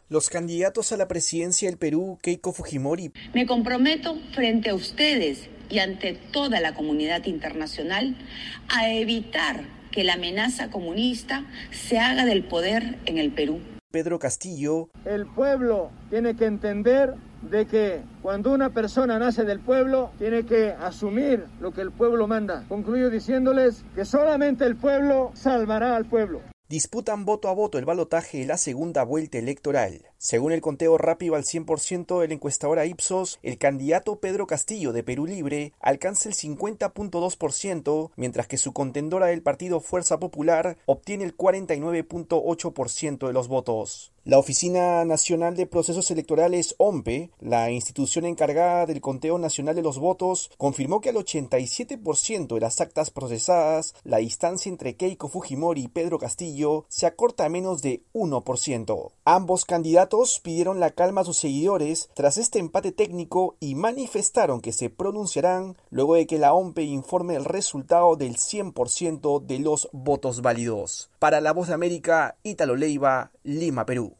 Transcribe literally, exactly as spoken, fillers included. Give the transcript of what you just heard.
Los candidatos a la presidencia del Perú, Keiko Fujimori. Me comprometo frente a ustedes y ante toda la comunidad internacional a evitar que la amenaza comunista se haga del poder en el Perú. Pedro Castillo. El pueblo tiene que entender de que cuando una persona nace del pueblo, tiene que asumir lo que el pueblo manda. Concluyo diciéndoles que solamente el pueblo salvará al pueblo. Disputan voto a voto el balotaje de la segunda vuelta electoral. Según el conteo rápido al cien por ciento de la encuestadora Ipsos, el candidato Pedro Castillo de Perú Libre alcanza el cincuenta punto dos por ciento, mientras que su contendora del partido Fuerza Popular obtiene el cuarenta y nueve punto ocho por ciento de los votos. La Oficina Nacional de Procesos Electorales, O M P E, la institución encargada del conteo nacional de los votos, confirmó que al ochenta y siete por ciento de las actas procesadas, la distancia entre Keiko Fujimori y Pedro Castillo se acorta a menos de uno por ciento. Ambos candidatos pidieron la calma a sus seguidores tras este empate técnico y manifestaron que se pronunciarán luego de que la O M P E informe el resultado del cien por ciento de los votos válidos. Para La Voz de América, Ítalo Leiva, Lima, Perú.